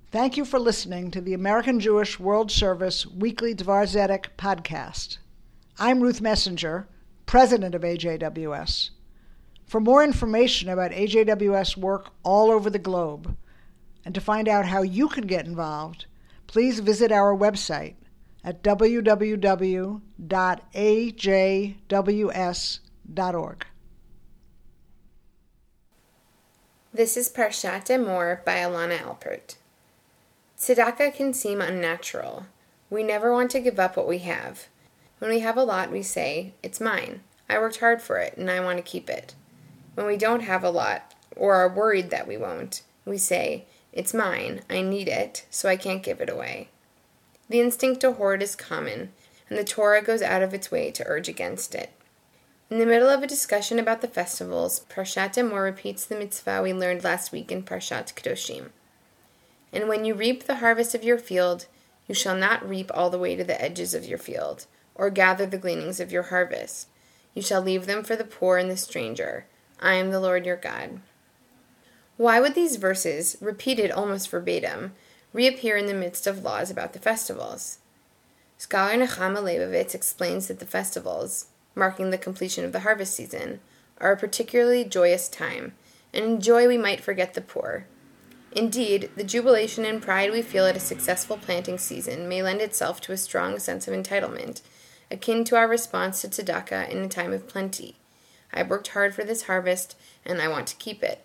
Thank you for listening to the American Jewish World Service Weekly Dvar Zedek podcast. I'm Ruth Messenger, president of AJWS. For more information about AJWS work all over the globe, and to find out how you can get involved, please visit our website at www.ajws.org. This is Parshat Emor by Alana Alpert. Tzedakah can seem unnatural. We never want to give up what we have. When we have a lot, we say, "It's mine. I worked hard for it, and I want to keep it." When we don't have a lot, or are worried that we won't, we say, "It's mine. I need it, so I can't give it away." The instinct to hoard is common, and the Torah goes out of its way to urge against it. In the middle of a discussion about the festivals, Parshat Emor repeats the mitzvah we learned last week in Parshat Kedoshim. And when you reap the harvest of your field, you shall not reap all the way to the edges of your field, or gather the gleanings of your harvest. You shall leave them for the poor and the stranger. I am the Lord your God. Why would these verses, repeated almost verbatim, reappear in the midst of laws about the festivals? Scholar Nechama Leibovitz explains that the festivals, marking the completion of the harvest season, are a particularly joyous time, and in joy we might forget the poor. Indeed, the jubilation and pride we feel at a successful planting season may lend itself to a strong sense of entitlement, akin to our response to tzedakah in a time of plenty. I worked hard for this harvest, and I want to keep it.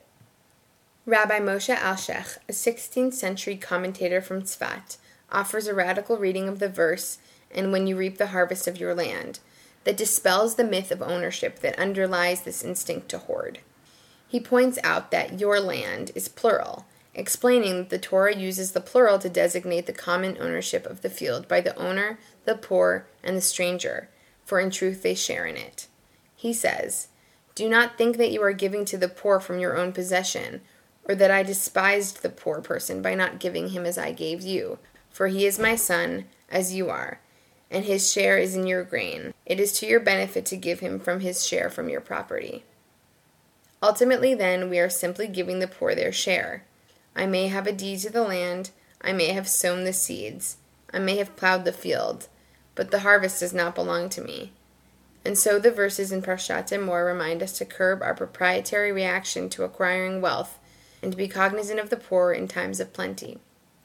Rabbi Moshe Alshech, a 16th century commentator from Tzfat, offers a radical reading of the verse, "And when you reap the harvest of your land," that dispels the myth of ownership that underlies this instinct to hoard. He points out that your land is plural, explaining that the Torah uses the plural to designate the common ownership of the field by the owner, the poor, and the stranger, for in truth they share in it. He says, "Do not think that you are giving to the poor from your own possession, or that I despised the poor person by not giving him as I gave you, for he is my son, as you are, and his share is in your grain. It is to your benefit to give him from his share from your property." Ultimately, then, we are simply giving the poor their share. I may have a deed to the land, I may have sown the seeds, I may have plowed the field, but the harvest does not belong to me. And so the verses in Parshat Emor remind us to curb our proprietary reaction to acquiring wealth and to be cognizant of the poor in times of plenty.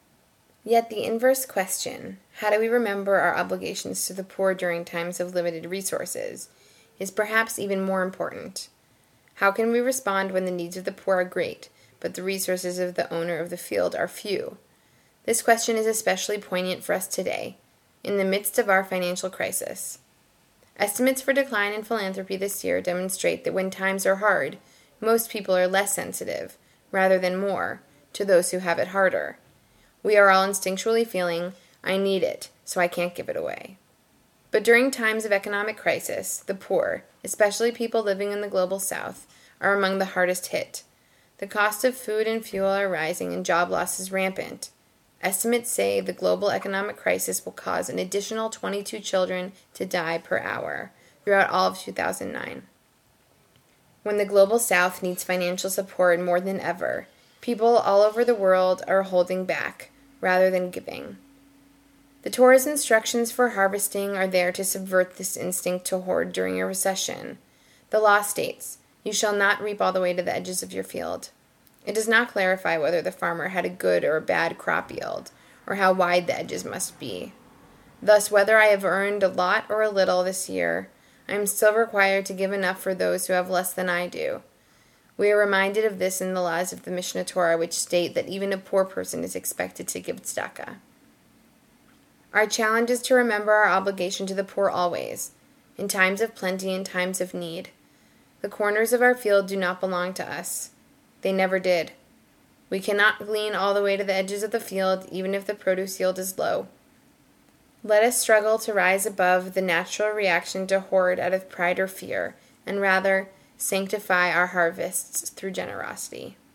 Yet the inverse question, how do we remember our obligations to the poor during times of limited resources, is perhaps even more important. How can we respond when the needs of the poor are great, but the resources of the owner of the field are few? This question is especially poignant for us today, in the midst of our financial crisis. Estimates for decline in philanthropy this year demonstrate that when times are hard, most people are less sensitive, rather than more, to those who have it harder. We are all instinctually feeling, "I need it, so I can't give it away." But during times of economic crisis, the poor, especially people living in the global south, are among the hardest hit. The cost of food and fuel are rising and job loss is rampant. Estimates say the global economic crisis will cause an additional 22 children to die per hour throughout all of 2009. When the global south needs financial support more than ever, people all over the world are holding back rather than giving. The Torah's instructions for harvesting are there to subvert this instinct to hoard during a recession. The law states, "You shall not reap all the way to the edges of your field." It does not clarify whether the farmer had a good or a bad crop yield, or how wide the edges must be. Thus, whether I have earned a lot or a little this year, I am still required to give enough for those who have less than I do. We are reminded of this in the laws of the Mishnah Torah, which state that even a poor person is expected to give tzedakah. Our challenge is to remember our obligation to the poor always, in times of plenty and times of need. The corners of our field do not belong to us. They never did. We cannot glean all the way to the edges of the field, even if the produce yield is low. Let us struggle to rise above the natural reaction to hoard out of pride or fear, and rather sanctify our harvests through generosity.